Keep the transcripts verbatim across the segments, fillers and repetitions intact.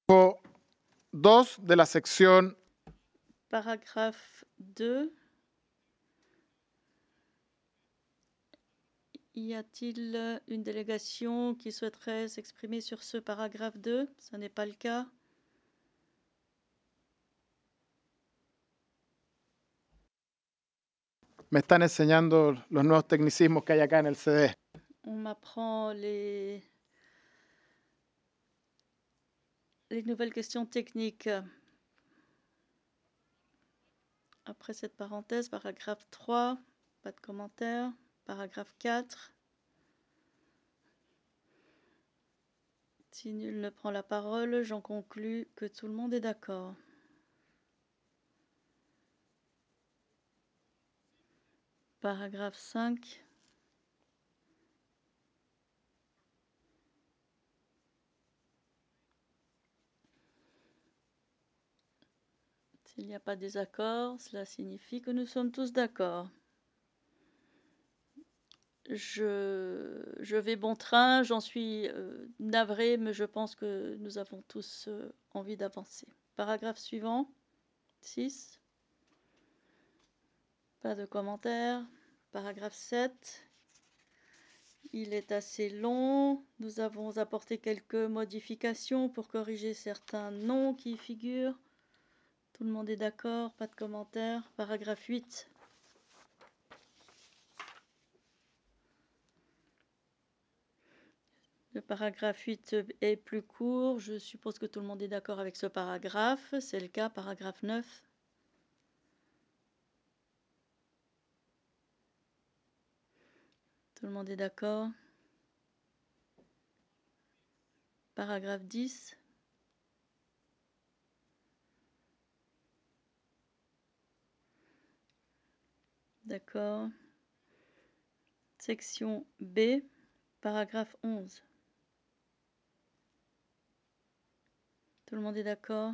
Párrafo dos de la sección Paragraphe deux. Y a-t-il une délégation qui souhaiterait s'exprimer sur ce paragraphe deux? Ce n'est pas le cas. me están enseñando los nuevos tecnicismos que hay acá en el C D. On m'apprend les... les nouvelles questions techniques. Après cette parenthèse, paragraphe trois, pas de commentaire. Paragraphe quatre. Si nul ne prend la parole, j'en conclus que tout le monde est d'accord. Paragraphe cinq. S'il n'y a pas de désaccord, cela signifie que nous sommes tous d'accord. Je, je vais bon train, j'en suis euh, navrée, mais je pense que nous avons tous euh, envie d'avancer. Paragraphe suivant, six. Pas de commentaires. Paragraphe sept. Il est assez long. Nous avons apporté quelques modifications pour corriger certains noms qui y figurent. Tout le monde est d'accord, pas de commentaires. Paragraphe huit. Le paragraphe huit est plus court. Je suppose que tout le monde est d'accord avec ce paragraphe. C'est le cas. Paragraphe neuf. Tout le monde est d'accord. Paragraphe dix. D'accord. Section B. Paragraphe onze. Tout le monde est d'accord.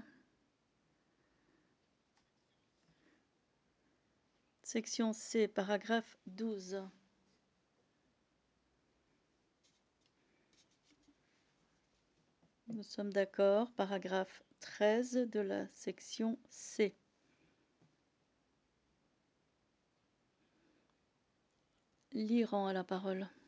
Section C. Paragraphe douze. Nous sommes d'accord. Paragraphe treize de la section C. L'Iran a la parole.